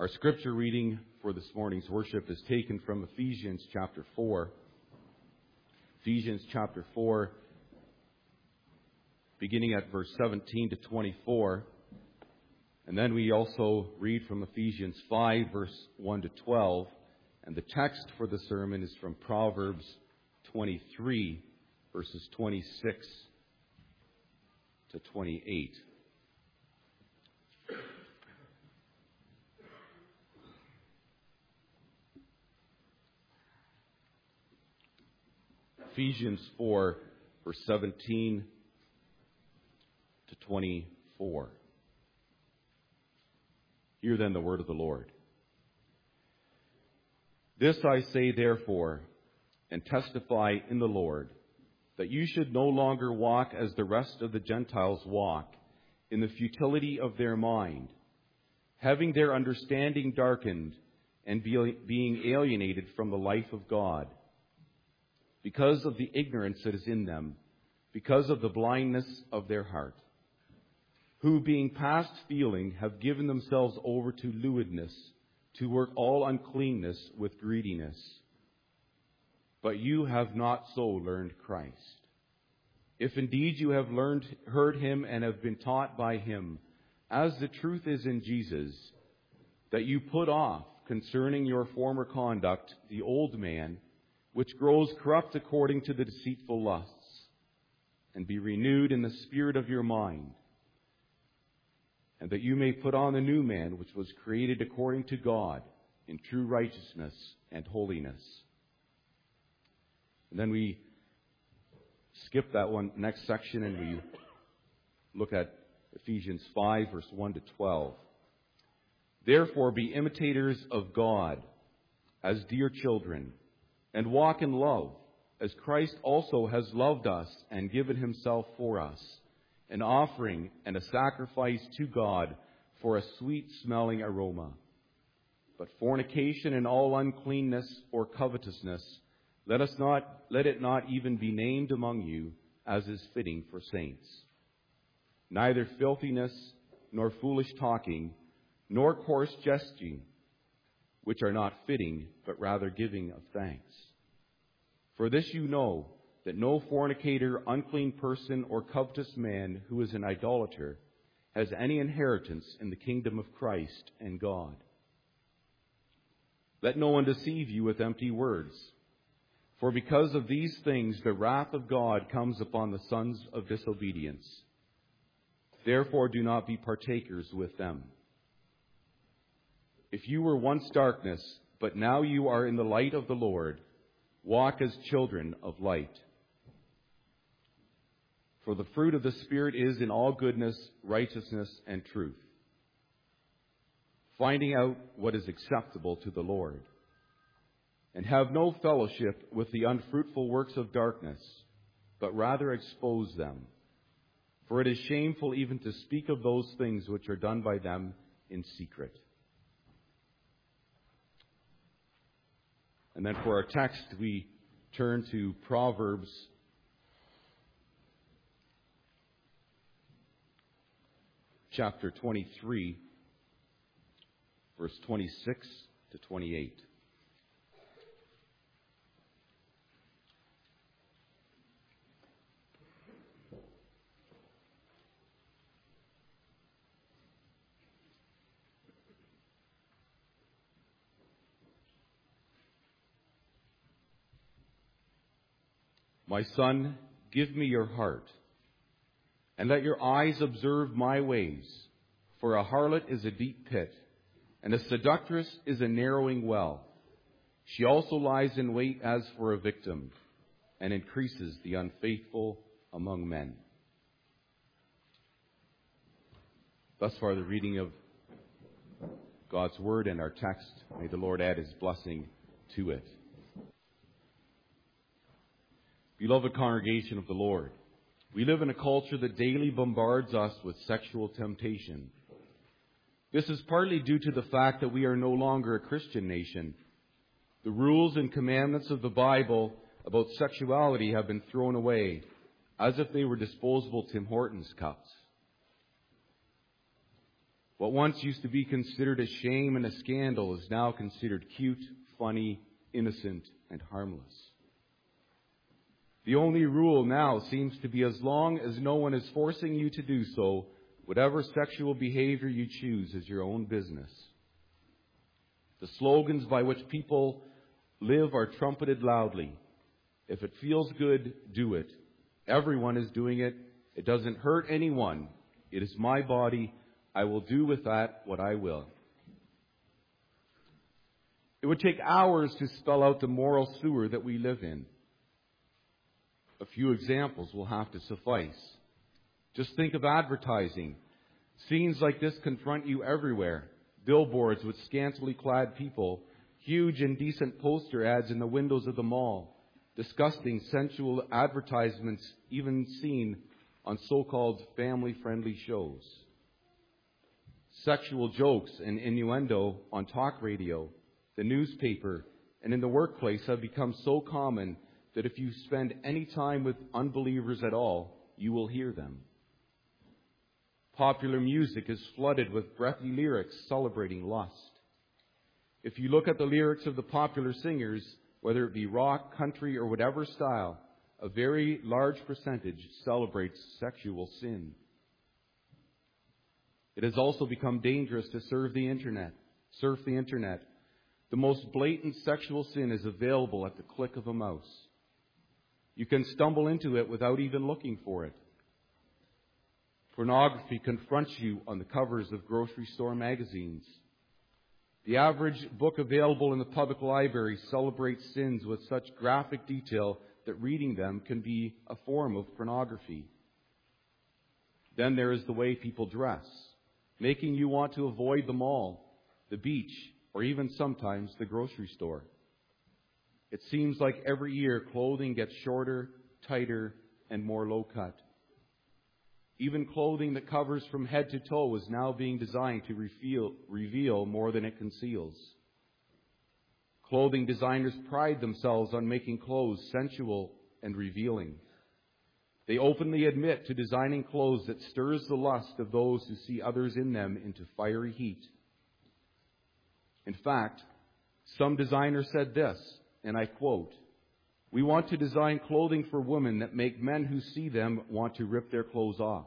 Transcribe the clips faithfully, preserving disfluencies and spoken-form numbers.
Our scripture reading for this morning's worship is taken from Ephesians chapter four. Ephesians chapter four, beginning at verse seventeen to twenty-four. And then we also read from Ephesians five, verse one to twelve. And the text for the sermon is from Proverbs twenty-three, verses twenty-six to twenty-eight. Ephesians four, verse seventeen to twenty-four. Hear then the word of the Lord. This I say therefore, and testify in the Lord, that you should no longer walk as the rest of the Gentiles walk, in the futility of their mind, having their understanding darkened, and be, being alienated from the life of God, because of the ignorance that is in them, because of the blindness of their heart, who being past feeling have given themselves over to lewdness, to work all uncleanness with greediness. But you have not so learned Christ. If indeed you have learned, heard him and have been taught by him, as the truth is in Jesus, that you put off concerning your former conduct the old man, which grows corrupt according to the deceitful lusts, and be renewed in the spirit of your mind, and that you may put on the new man, which was created according to God, in true righteousness and holiness. And then we skip that one next section and we look at Ephesians five, verse one to twelve. Therefore be imitators of God as dear children, and walk in love, as Christ also has loved us and given himself for us, an offering and a sacrifice to God for a sweet-smelling aroma. But fornication and all uncleanness or covetousness, let us not let it not even be named among you, as is fitting for saints. Neither filthiness, nor foolish talking, nor coarse jesting, which are not fitting, but rather giving of thanks. For this you know, that no fornicator, unclean person, or covetous man who is an idolater has any inheritance in the kingdom of Christ and God. Let no one deceive you with empty words. For because of these things the wrath of God comes upon the sons of disobedience. Therefore do not be partakers with them. If you were once darkness, but now you are in the light of the Lord, walk as children of light. For the fruit of the Spirit is in all goodness, righteousness, and truth, finding out what is acceptable to the Lord. And have no fellowship with the unfruitful works of darkness, but rather expose them. For it is shameful even to speak of those things which are done by them in secret. And then for our text, we turn to Proverbs chapter twenty-three, verse twenty-six to twenty-eight. My son, give me your heart, and let your eyes observe my ways. For a harlot is a deep pit, and a seductress is a narrowing well. She also lies in wait as for a victim, and increases the unfaithful among men. Thus far the reading of God's word and our text. May the Lord add his blessing to it. Beloved congregation of the Lord, we live in a culture that daily bombards us with sexual temptation. This is partly due to the fact that we are no longer a Christian nation. The rules and commandments of the Bible about sexuality have been thrown away as if they were disposable Tim Hortons cups. What once used to be considered a shame and a scandal is now considered cute, funny, innocent, and harmless. The only rule now seems to be as long as no one is forcing you to do so, whatever sexual behavior you choose is your own business. The slogans by which people live are trumpeted loudly. If it feels good, do it. Everyone is doing it. It doesn't hurt anyone. It is my body. I will do with that what I will. It would take hours to spell out the moral sewer that we live in. A few examples will have to suffice. Just think of advertising. Scenes like this confront you everywhere. Billboards with scantily clad people, huge indecent poster ads in the windows of the mall, disgusting sensual advertisements even seen on so-called family-friendly shows. Sexual jokes and innuendo on talk radio, the newspaper, and in the workplace have become so common that if you spend any time with unbelievers at all, you will hear them. Popular music is flooded with breathy lyrics celebrating lust. If you look at the lyrics of the popular singers, whether it be rock, country, or whatever style, a very large percentage celebrates sexual sin. It has also become dangerous to surf the internet. Surf the internet. The most blatant sexual sin is available at the click of a mouse. You can stumble into it without even looking for it. Pornography confronts you on the covers of grocery store magazines. The average book available in the public library celebrates sins with such graphic detail that reading them can be a form of pornography. Then there is the way people dress, making you want to avoid the mall, the beach, or even sometimes the grocery store. It seems like every year clothing gets shorter, tighter, and more low-cut. Even clothing that covers from head to toe is now being designed to reveal, reveal more than it conceals. Clothing designers pride themselves on making clothes sensual and revealing. They openly admit to designing clothes that stirs the lust of those who see others in them into fiery heat. In fact, some designer said this, and I quote, "We want to design clothing for women that make men who see them want to rip their clothes off."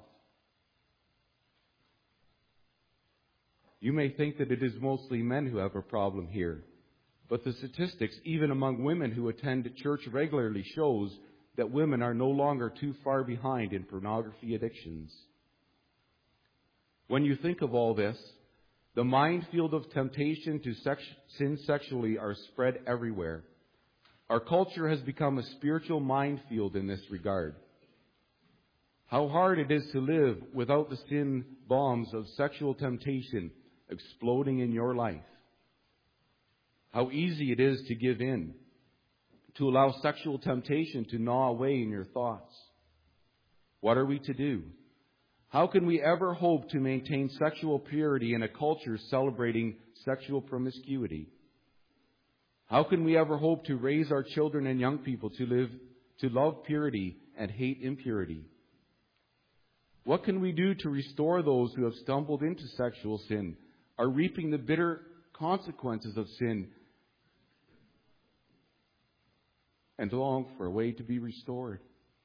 You may think that it is mostly men who have a problem here, but the statistics, even among women who attend church regularly, shows that women are no longer too far behind in pornography addictions. When you think of all this, the minefield of temptation to sex- sin sexually are spread everywhere. Our culture has become a spiritual minefield in this regard. How hard it is to live without the sin bombs of sexual temptation exploding in your life. How easy it is to give in, to allow sexual temptation to gnaw away in your thoughts. What are we to do? How can we ever hope to maintain sexual purity in a culture celebrating sexual promiscuity? How can we ever hope to raise our children and young people to live, to love purity and hate impurity? What can we do to restore those who have stumbled into sexual sin, are reaping the bitter consequences of sin, and long for a way to be restored?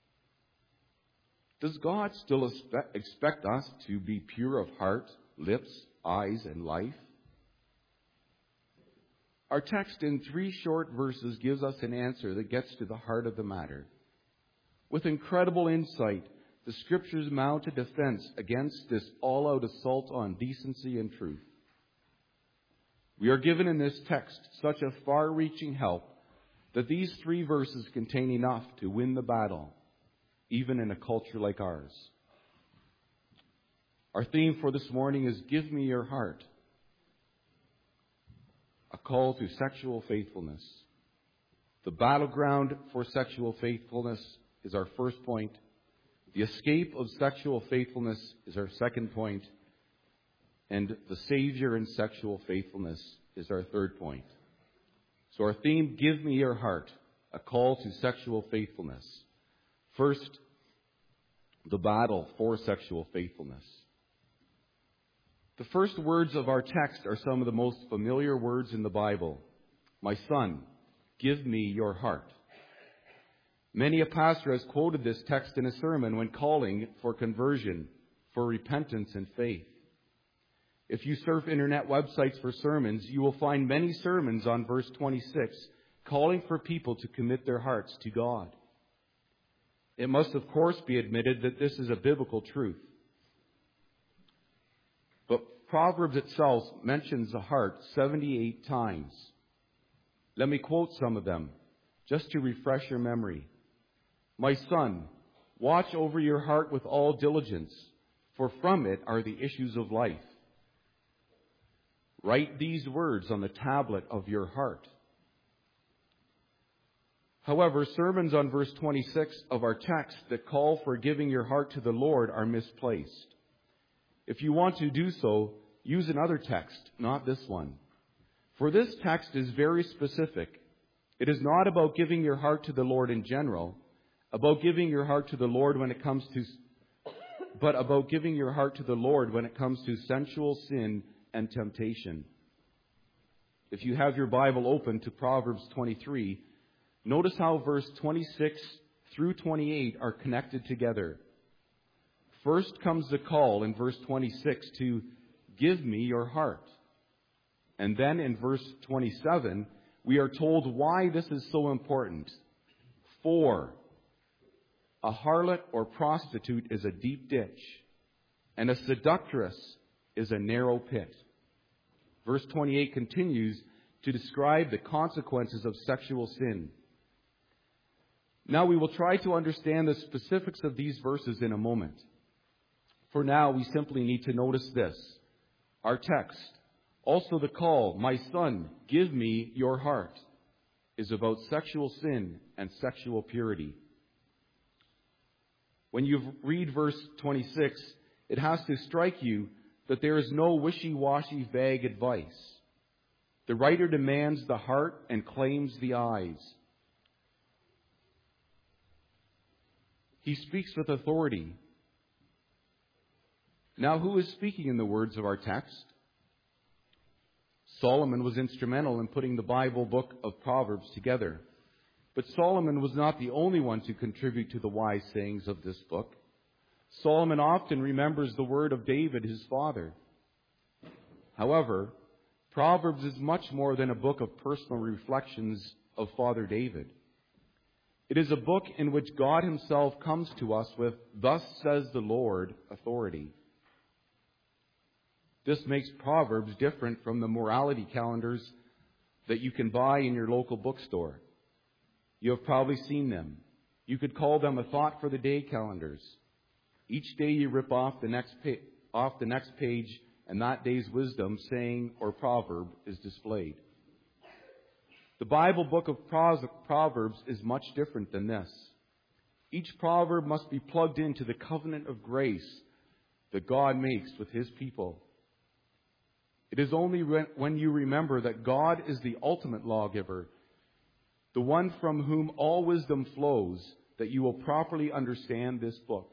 Does God still expect us to be pure of heart, lips, eyes, and life? Our text in three short verses gives us an answer that gets to the heart of the matter. With incredible insight, the Scriptures mount a defense against this all-out assault on decency and truth. We are given in this text such a far-reaching help that these three verses contain enough to win the battle, even in a culture like ours. Our theme for this morning is Give Me Your Heart, a call to sexual faithfulness. The battleground for sexual faithfulness is our first point. The escape of sexual faithfulness is our second point. And the Savior in sexual faithfulness is our third point. So our theme, Give Me Your Heart, a call to sexual faithfulness. First, the battle for sexual faithfulness. The first words of our text are some of the most familiar words in the Bible. My son, give me your heart. Many a pastor has quoted this text in a sermon when calling for conversion, for repentance and faith. If you surf internet websites for sermons, you will find many sermons on verse twenty-six calling for people to commit their hearts to God. It must, of course, be admitted that this is a biblical truth. But Proverbs itself mentions the heart seventy-eight times. Let me quote some of them, just to refresh your memory. My son, watch over your heart with all diligence, for from it are the issues of life. Write these words on the tablet of your heart. However, sermons on verse twenty-six of our text that call for giving your heart to the Lord are misplaced. If you want to do so, use another text, not this one. For this text is very specific. It is not about giving your heart to the Lord in general, about giving your heart to the Lord when it comes to, but about giving your heart to the Lord when it comes to sensual sin and temptation. If you have your Bible open to Proverbs twenty-three, notice how verse twenty-six through twenty-eight are connected together. First comes the call in verse twenty-six to give me your heart. And then in verse twenty-seven, we are told why this is so important. For a harlot or prostitute is a deep ditch, and a seductress is a narrow pit. Verse twenty-eight continues to describe the consequences of sexual sin. Now we will try to understand the specifics of these verses in a moment. For now, we simply need to notice this. Our text, also the call, my son, give me your heart, is about sexual sin and sexual purity. When you read verse twenty-six, it has to strike you that there is no wishy-washy vague advice. The writer demands the heart and claims the eyes. He speaks with authority. Now, who is speaking in the words of our text? Solomon was instrumental in putting the Bible book of Proverbs together. But Solomon was not the only one to contribute to the wise sayings of this book. Solomon often remembers the word of David, his father. However, Proverbs is much more than a book of personal reflections of Father David. It is a book in which God himself comes to us with, "Thus says the Lord," authority. This makes Proverbs different from the morality calendars that you can buy in your local bookstore. You have probably seen them. You could call them a thought for the day calendars. Each day you rip off the next pa- off the next page, and that day's wisdom, saying, or proverb is displayed. The Bible book of Proverbs is much different than this. Each proverb must be plugged into the covenant of grace that God makes with his people. It is only when you remember that God is the ultimate lawgiver, the one from whom all wisdom flows, that you will properly understand this book.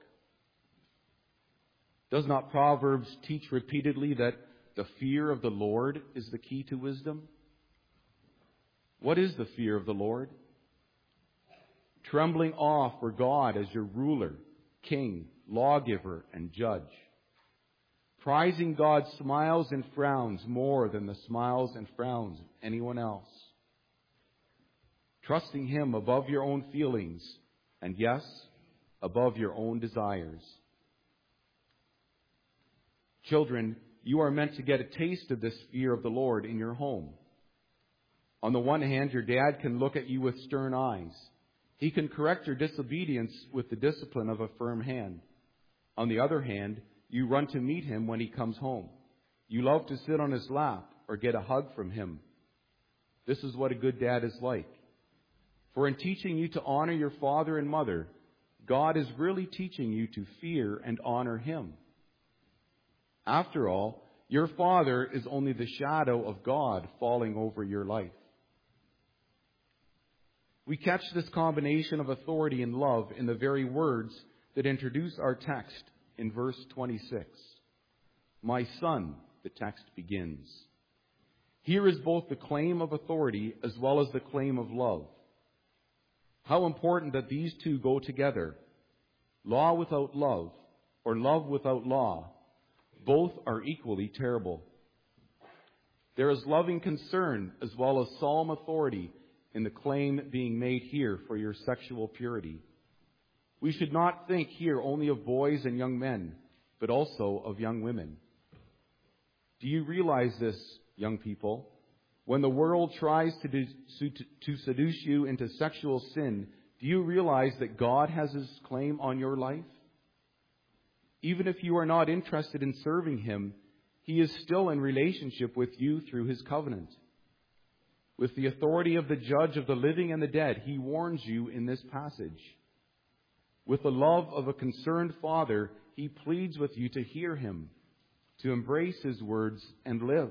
Does not Proverbs teach repeatedly that the fear of the Lord is the key to wisdom? What is the fear of the Lord? Trembling awe for God as your ruler, king, lawgiver, and judge. Prizing God's smiles and frowns more than the smiles and frowns of anyone else. Trusting him above your own feelings, and yes, above your own desires. Children, you are meant to get a taste of this fear of the Lord in your home. On the one hand, your dad can look at you with stern eyes. He can correct your disobedience with the discipline of a firm hand. On the other hand, you run to meet him when he comes home. You love to sit on his lap or get a hug from him. This is what a good dad is like. For in teaching you to honor your father and mother, God is really teaching you to fear and honor him. After all, your father is only the shadow of God falling over your life. We catch this combination of authority and love in the very words that introduce our text in verse twenty-six. My son, the text begins. Here is both the claim of authority as well as the claim of love. How important that these two go together. Law without love, or love without law, both are equally terrible. There is loving concern as well as solemn authority in the claim being made here for your sexual purity. We should not think here only of boys and young men, but also of young women. Do you realize this, young people? When the world tries to, do, to seduce you into sexual sin, do you realize that God has His claim on your life? Even if you are not interested in serving Him, He is still in relationship with you through His covenant. With the authority of the judge of the living and the dead, He warns you in this passage. With the love of a concerned father, He pleads with you to hear Him, to embrace His words and live.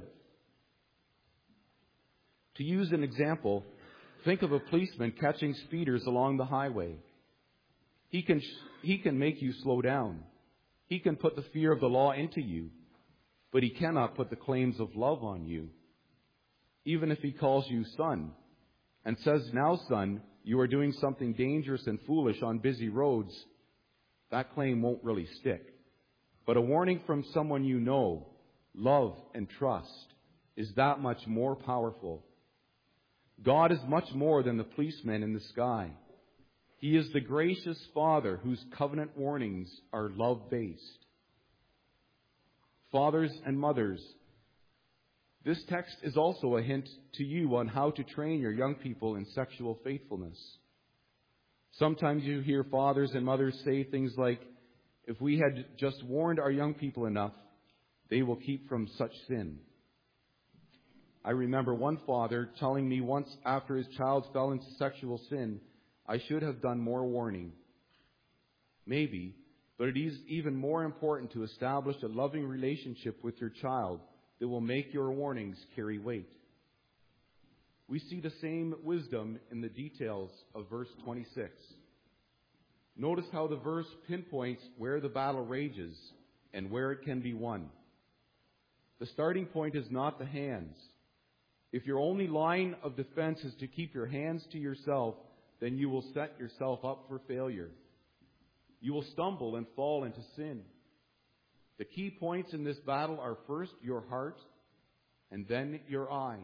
To use an example, think of a policeman catching speeders along the highway. He can, he can make you slow down. He can put the fear of the law into you, but he cannot put the claims of love on you. Even if he calls you son and says, "Now, son, you are doing something dangerous and foolish on busy roads," that claim won't really stick. But a warning from someone you know, love, and trust is that much more powerful. God is much more than the policeman in the sky. He is the gracious Father whose covenant warnings are love-based. Fathers and mothers, this text is also a hint to you on how to train your young people in sexual faithfulness. Sometimes you hear fathers and mothers say things like, "If we had just warned our young people enough, they will keep from such sin." I remember one father telling me once after his child fell into sexual sin, "I should have done more warning." Maybe, but it is even more important to establish a loving relationship with your child that will make your warnings carry weight. We see the same wisdom in the details of verse twenty-six. Notice how the verse pinpoints where the battle rages and where it can be won. The starting point is not the hands. If your only line of defense is to keep your hands to yourself, then you will set yourself up for failure. You will stumble and fall into sin. The key points in this battle are first your heart and then your eyes.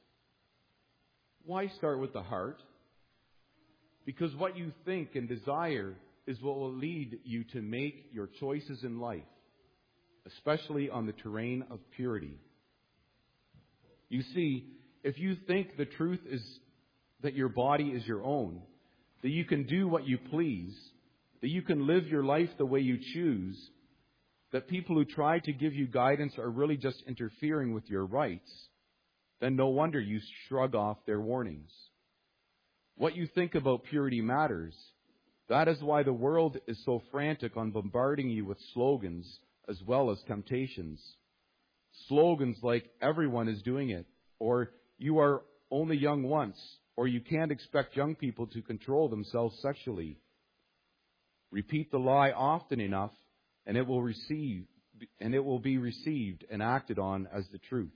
Why start with the heart? Because what you think and desire is what will lead you to make your choices in life, especially on the terrain of purity. You see, if you think the truth is that your body is your own, that you can do what you please, that you can live your life the way you choose, that people who try to give you guidance are really just interfering with your rights, then no wonder you shrug off their warnings. What you think about purity matters. That is why the world is so frantic on bombarding you with slogans as well as temptations. Slogans like "everyone is doing it," or "you are only young once," or "you can't expect young people to control themselves sexually." Repeat the lie often enough, and it will receive, and it will be received and acted on as the truth.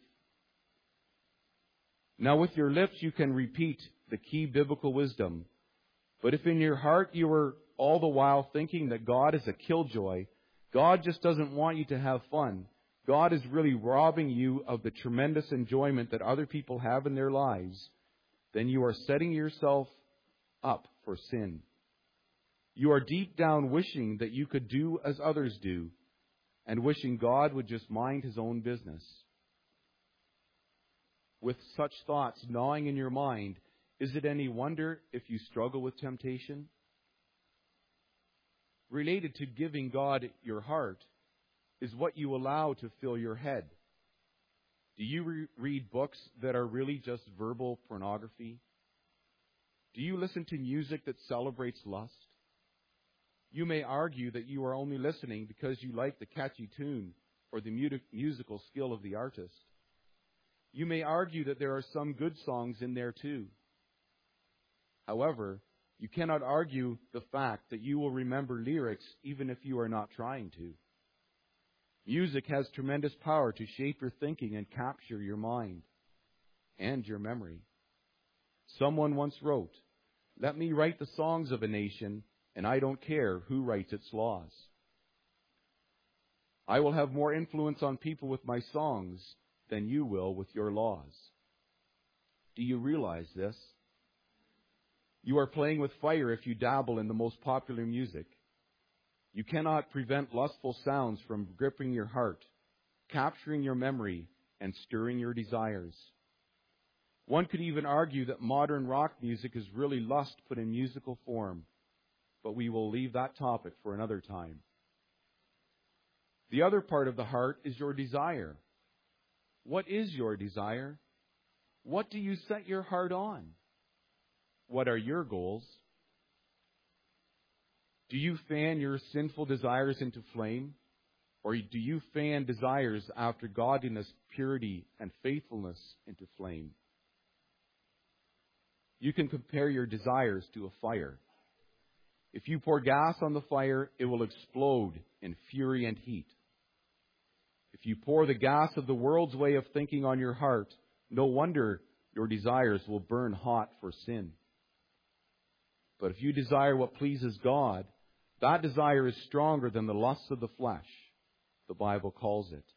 Now, with your lips, you can repeat the key biblical wisdom. But if in your heart you are all the while thinking that God is a killjoy, God just doesn't want you to have fun, God is really robbing you of the tremendous enjoyment that other people have in their lives, then you are setting yourself up for sin. You are deep down wishing that you could do as others do, and wishing God would just mind His own business. With such thoughts gnawing in your mind, is it any wonder if you struggle with temptation? Related to giving God your heart is what you allow to fill your head. Do you re- read books that are really just verbal pornography? Do you listen to music that celebrates lust? You may argue that you are only listening because you like the catchy tune or the mu- musical skill of the artist. You may argue that there are some good songs in there too. However, you cannot argue the fact that you will remember lyrics even if you are not trying to. Music has tremendous power to shape your thinking and capture your mind and your memory. Someone once wrote, "Let me write the songs of a nation, and I don't care who writes its laws." I will have more influence on people with my songs than you will with your laws. Do you realize this? You are playing with fire if you dabble in the most popular music. You cannot prevent lustful sounds from gripping your heart, capturing your memory, and stirring your desires. One could even argue that modern rock music is really lust put in musical form, but we will leave that topic for another time. The other part of the heart is your desire. What is your desire? What do you set your heart on? What are your goals? Do you fan your sinful desires into flame? Or do you fan desires after godliness, purity, and faithfulness into flame? You can compare your desires to a fire. If you pour gas on the fire, it will explode in fury and heat. If you pour the gas of the world's way of thinking on your heart, no wonder your desires will burn hot for sin. But if you desire what pleases God, that desire is stronger than the lusts of the flesh, the Bible calls it.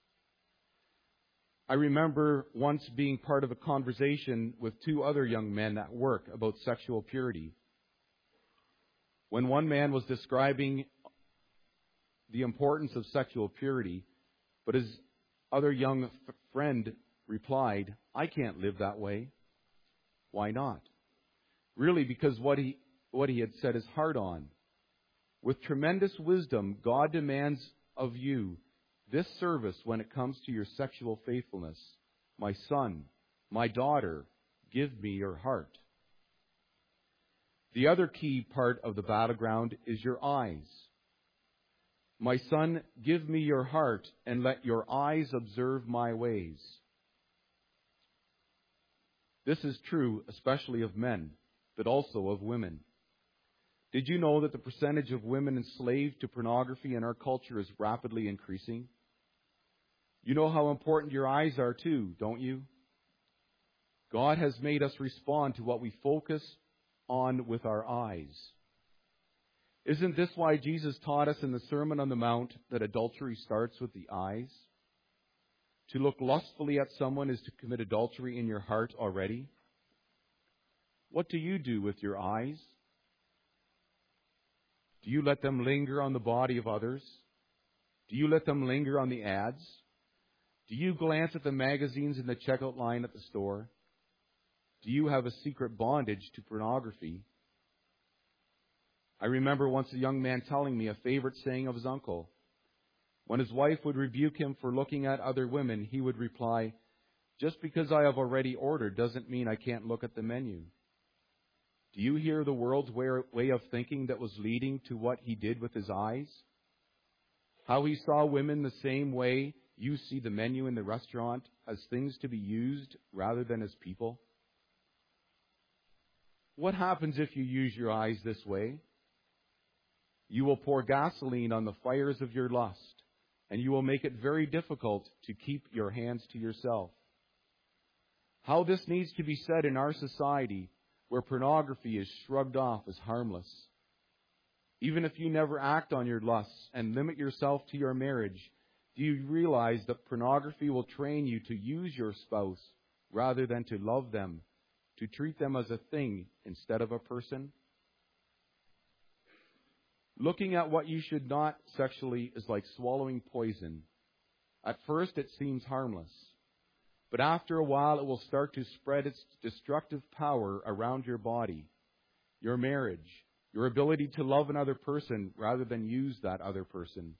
I remember once being part of a conversation with two other young men at work about sexual purity. When one man was describing the importance of sexual purity, but his other young f- friend replied, "I can't live that way." Why not? Really, because what he what he had set his heart on. With tremendous wisdom, God demands of you this service when it comes to your sexual faithfulness. My son, my daughter, give me your heart. The other key part of the battleground is your eyes. My son, give me your heart, and let your eyes observe my ways. This is true especially of men, but also of women. Did you know that the percentage of women enslaved to pornography in our culture is rapidly increasing? You know how important your eyes are too, don't you? God has made us respond to what we focus on with our eyes. Isn't this why Jesus taught us in the Sermon on the Mount that adultery starts with the eyes? To look lustfully at someone is to commit adultery in your heart already. What do you do with your eyes? Do you let them linger on the body of others? Do you let them linger on the ads? Do you glance at the magazines in the checkout line at the store? Do you have a secret bondage to pornography? I remember once a young man telling me a favorite saying of his uncle. When his wife would rebuke him for looking at other women, he would reply, "Just because I have already ordered doesn't mean I can't look at the menu." Do you hear the world's way of thinking that was leading to what he did with his eyes? How he saw women the same way you see the menu in the restaurant, as things to be used rather than as people? What happens if you use your eyes this way? You will pour gasoline on the fires of your lust, and you will make it very difficult to keep your hands to yourself. How this needs to be said in our society, where pornography is shrugged off as harmless. Even if you never act on your lusts and limit yourself to your marriage, do you realize that pornography will train you to use your spouse rather than to love them, to treat them as a thing instead of a person? Looking at what you should not sexually is like swallowing poison. At first it seems harmless, but after a while it will start to spread its destructive power around your body, your marriage, your ability to love another person rather than use that other person.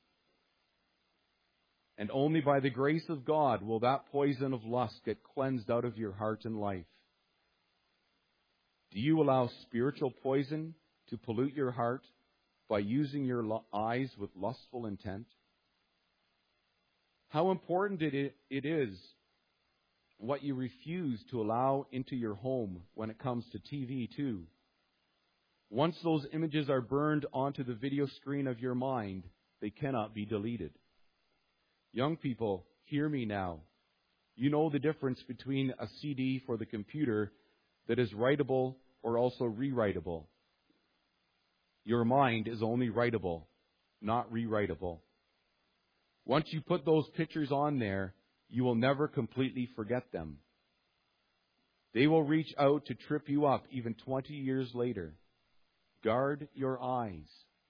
And only by the grace of God will that poison of lust get cleansed out of your heart and life. Do you allow spiritual poison to pollute your heart by using your eyes with lustful intent? How important it is what you refuse to allow into your home when it comes to T V too. Once those images are burned onto the video screen of your mind, they cannot be deleted. Young people, hear me now. You know the difference between a C D for the computer that is writable or also rewritable. Your mind is only writable, not rewritable. Once you put those pictures on there, you will never completely forget them. They will reach out to trip you up even twenty years later. Guard your eyes.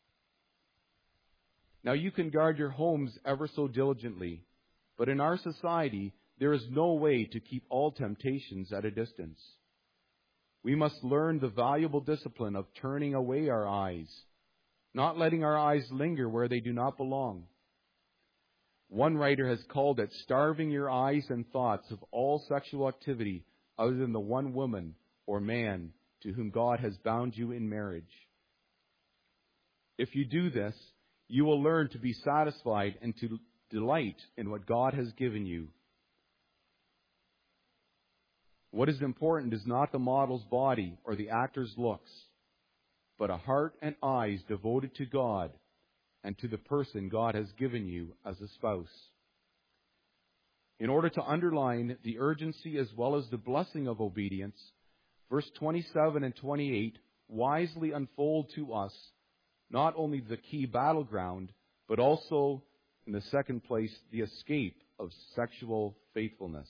Now you can guard your homes ever so diligently, but in our society, there is no way to keep all temptations at a distance. We must learn the valuable discipline of turning away our eyes, not letting our eyes linger where they do not belong. One writer has called it starving your eyes and thoughts of all sexual activity other than the one woman or man to whom God has bound you in marriage. If you do this, you will learn to be satisfied and to delight in what God has given you. What is important is not the model's body or the actor's looks, but a heart and eyes devoted to God and to the person God has given you as a spouse. In order to underline the urgency as well as the blessing of obedience, verse twenty-seven and twenty-eight wisely unfold to us not only the key battleground, but also, in the second place, the escape of sexual faithfulness.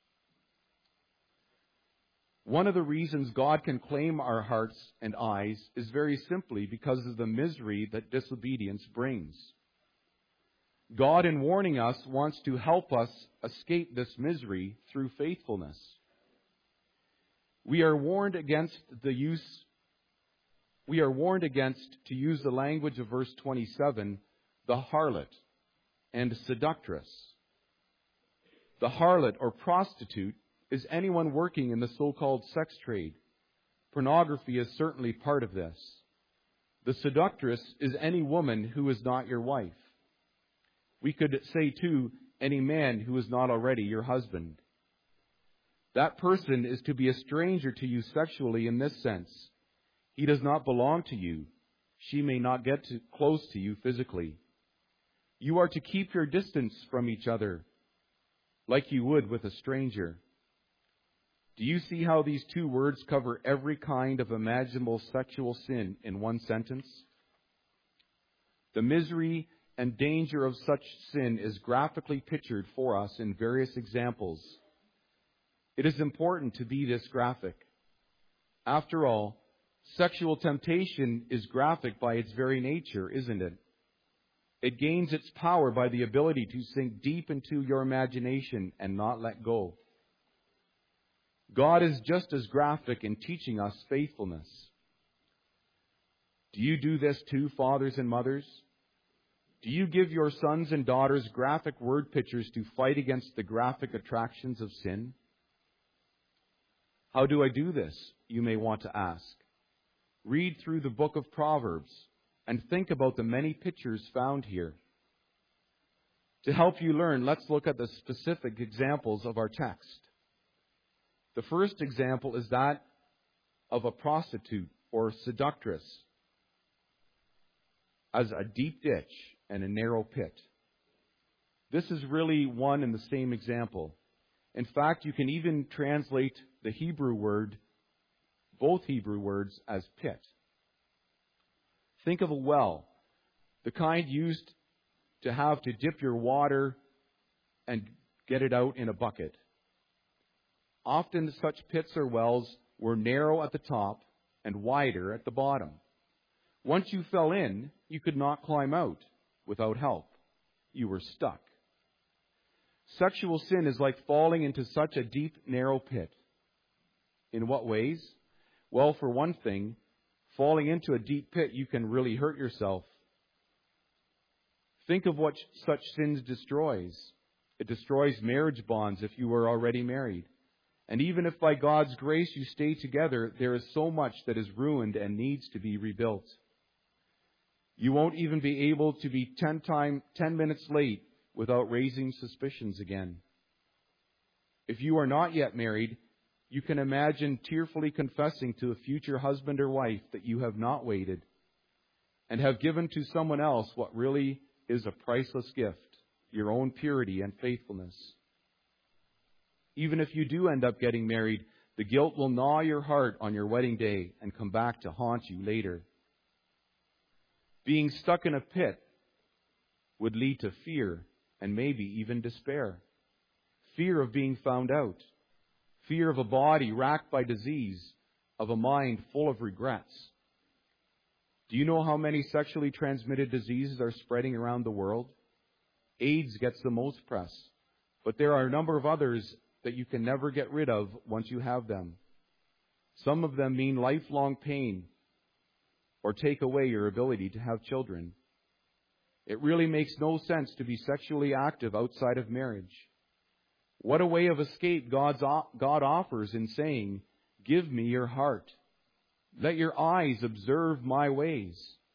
One of the reasons God can claim our hearts and eyes is very simply because of the misery that disobedience brings. God, in warning us, wants to help us escape this misery through faithfulness. We are warned against the use, we are warned against, to use the language of verse twenty-seven, the harlot and seductress. The harlot or prostitute is anyone working in the so-called sex trade. Pornography is certainly part of this. The seductress is any woman who is not your wife. We could say, too, any man who is not already your husband. That person is to be a stranger to you sexually in this sense. He does not belong to you. She may not get too close to you physically. You are to keep your distance from each other, like you would with a stranger. Do you see how these two words cover every kind of imaginable sexual sin in one sentence? The misery and danger of such sin is graphically pictured for us in various examples. It is important to be this graphic. After all, sexual temptation is graphic by its very nature, isn't it? It gains its power by the ability to sink deep into your imagination and not let go. God is just as graphic in teaching us faithfulness. Do you do this too, fathers and mothers? Do you give your sons and daughters graphic word pictures to fight against the graphic attractions of sin? How do I do this, you may want to ask. Read through the book of Proverbs and think about the many pictures found here. To help you learn, let's look at the specific examples of our text. The first example is that of a prostitute or seductress as a deep ditch and a narrow pit. This is really one and the same example. In fact, you can even translate the Hebrew word, both Hebrew words, as pit. Think of a well, the kind used to have to dip your water and get it out in a bucket. Often such pits or wells were narrow at the top and wider at the bottom. Once you fell in, you could not climb out without help. You were stuck. Sexual sin is like falling into such a deep, narrow pit. In what ways? Well, for one thing, falling into a deep pit, you can really hurt yourself. Think of what such sins destroys. It destroys marriage bonds if you were already married. And even if by God's grace you stay together, there is so much that is ruined and needs to be rebuilt. You won't even be able to be ten, time, ten minutes late without raising suspicions again. If you are not yet married, you can imagine tearfully confessing to a future husband or wife that you have not waited and have given to someone else what really is a priceless gift, your own purity and faithfulness. Even if you do end up getting married, the guilt will gnaw your heart on your wedding day and come back to haunt you later. Being stuck in a pit would lead to fear and maybe even despair. Fear of being found out. Fear of a body racked by disease, of a mind full of regrets. Do you know how many sexually transmitted diseases are spreading around the world? AIDS gets the most press, but there are a number of others that you can never get rid of once you have them. Some of them mean lifelong pain or take away your ability to have children. It really makes no sense to be sexually active outside of marriage. What a way of escape God's, God offers in saying, "Give me your heart. Let your eyes observe my ways."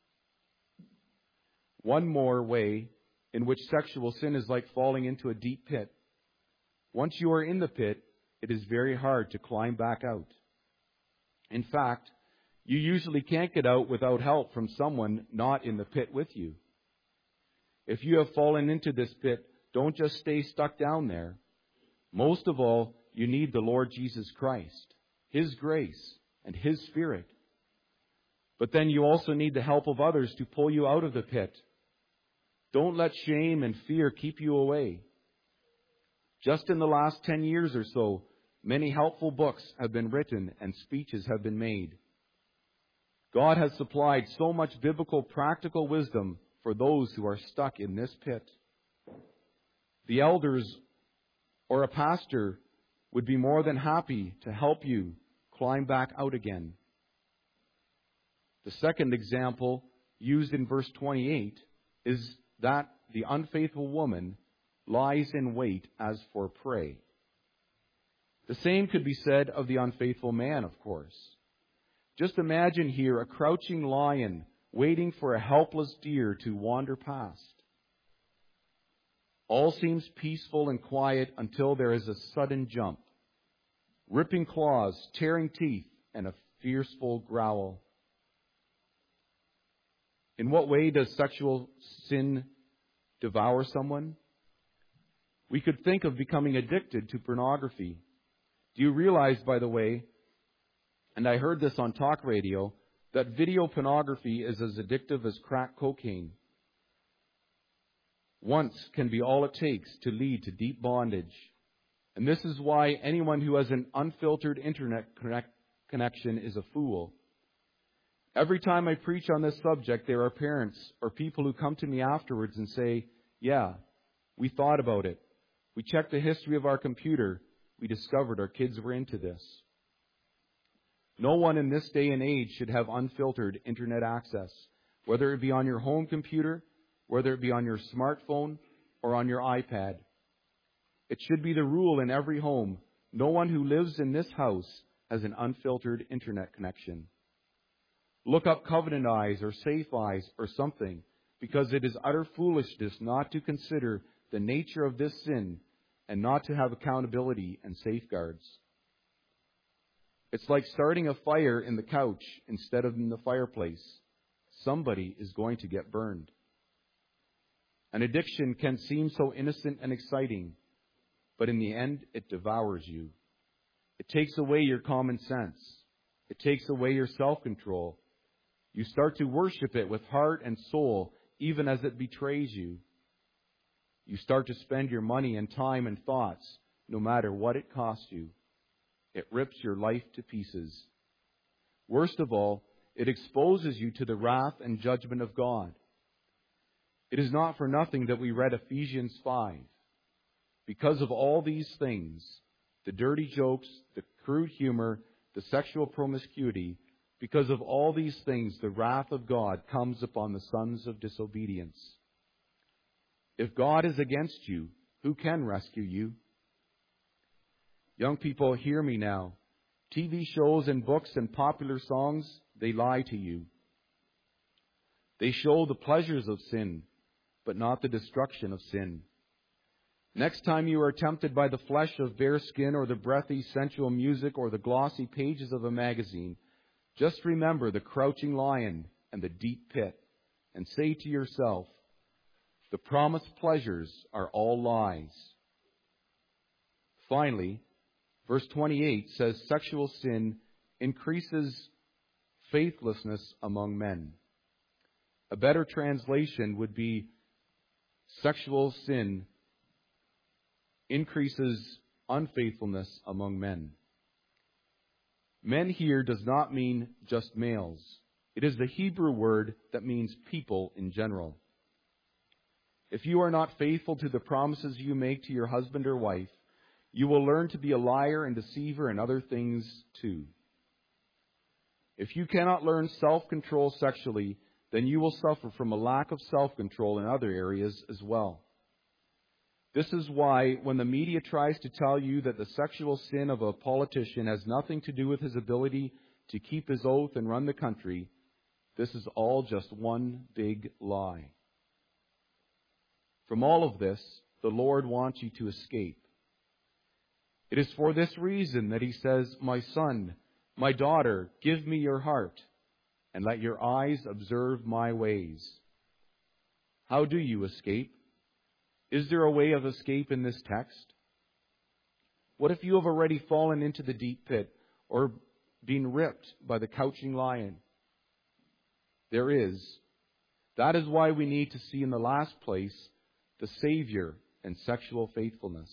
One more way in which sexual sin is like falling into a deep pit. Once you are in the pit, it is very hard to climb back out. In fact, you usually can't get out without help from someone not in the pit with you. If you have fallen into this pit, don't just stay stuck down there. Most of all, you need the Lord Jesus Christ, His grace, and His Spirit. But then you also need the help of others to pull you out of the pit. Don't let shame and fear keep you away. Just in the last ten years or so, many helpful books have been written and speeches have been made. God has supplied so much biblical practical wisdom for those who are stuck in this pit. The elders or a pastor would be more than happy to help you climb back out again. The second example used in verse twenty-eight is that the unfaithful woman lies in wait as for prey. The same could be said of the unfaithful man, of course. Just imagine here a crouching lion waiting for a helpless deer to wander past. All seems peaceful and quiet until there is a sudden jump. Ripping claws, tearing teeth, and a fearful growl. In what way does sexual sin devour someone? We could think of becoming addicted to pornography. Do you realize, by the way, and I heard this on talk radio, that video pornography is as addictive as crack cocaine? Once can be all it takes to lead to deep bondage. And this is why anyone who has an unfiltered internet connect, connection is a fool. Every time I preach on this subject, there are parents or people who come to me afterwards and say, "Yeah, we thought about it. We checked the history of our computer. We discovered our kids were into this." No one in this day and age should have unfiltered internet access, whether it be on your home computer, whether it be on your smartphone or on your iPad. It should be the rule in every home. No one who lives in this house has an unfiltered internet connection. Look up Covenant Eyes or Safe Eyes or something, because it is utter foolishness not to consider the nature of this sin and not to have accountability and safeguards. It's like starting a fire in the couch instead of in the fireplace. Somebody is going to get burned. An addiction can seem so innocent and exciting, but in the end, it devours you. It takes away your common sense. It takes away your self-control. You start to worship it with heart and soul, even as it betrays you. You start to spend your money and time and thoughts, no matter what it costs you. It rips your life to pieces. Worst of all, it exposes you to the wrath and judgment of God. It is not for nothing that we read Ephesians five. Because of all these things, the dirty jokes, the crude humor, the sexual promiscuity, because of all these things, the wrath of God comes upon the sons of disobedience. If God is against you, who can rescue you? Young people, hear me now. T V shows and books and popular songs, they lie to you. They show the pleasures of sin, but not the destruction of sin. Next time you are tempted by the flesh of bare skin or the breathy sensual music or the glossy pages of a magazine, just remember the crouching lion and the deep pit and say to yourself, The promised pleasures are all lies. Finally, verse twenty-eight says sexual sin increases faithlessness among men. A better translation would be sexual sin increases unfaithfulness among men. Men here does not mean just males. It is the Hebrew word that means people in general. If you are not faithful to the promises you make to your husband or wife, you will learn to be a liar and deceiver and other things too. If you cannot learn self-control sexually, then you will suffer from a lack of self-control in other areas as well. This is why when the media tries to tell you that the sexual sin of a politician has nothing to do with his ability to keep his oath and run the country, this is all just one big lie. From all of this, the Lord wants you to escape. It is for this reason that He says, "My son, my daughter, give me your heart, and let your eyes observe my ways." How do you escape? Is there a way of escape in this text? What if you have already fallen into the deep pit or been ripped by the couching lion? There is. That is why we need to see in the last place the Savior and sexual faithfulness.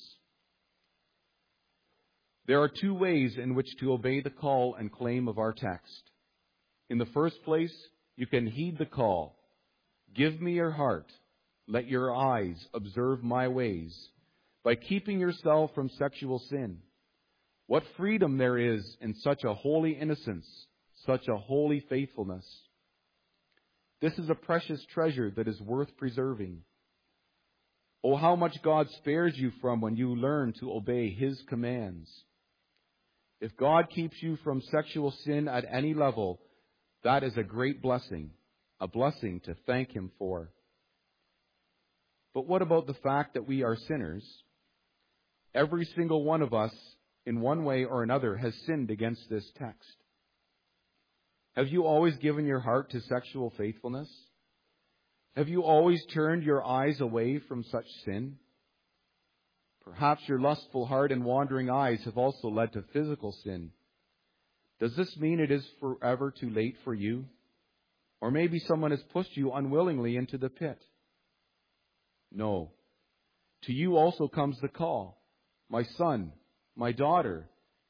There are two ways in which to obey the call and claim of our text. In the first place, you can heed the call. Give me your heart. Let your eyes observe my ways, by keeping yourself from sexual sin. What freedom there is in such a holy innocence, such a holy faithfulness. This is a precious treasure that is worth preserving. Oh, how much God spares you from when you learn to obey His commands. If God keeps you from sexual sin at any level, that is a great blessing, a blessing to thank Him for. But what about the fact that we are sinners? Every single one of us, in one way or another, has sinned against this text. Have you always given your heart to sexual faithfulness? Have you always turned your eyes away from such sin? Perhaps your lustful heart and wandering eyes have also led to physical sin. Does this mean it is forever too late for you? Or maybe someone has pushed you unwillingly into the pit. No. To you also comes the call. My son, my daughter,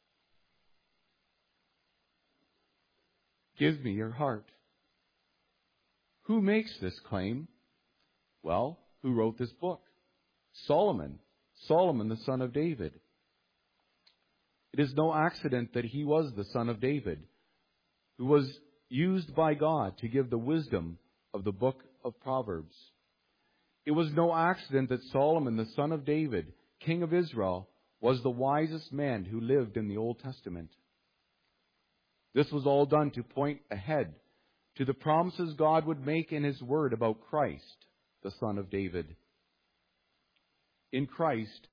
give me your heart. Who makes this claim? Well, who wrote this book? Solomon. Solomon, the son of David. It is no accident that he was the son of David, who was used by God to give the wisdom of the book of Proverbs. It was no accident that Solomon, the son of David, king of Israel, was the wisest man who lived in the Old Testament. This was all done to point ahead to the promises God would make in His Word about Christ, the Son of David. In Christ,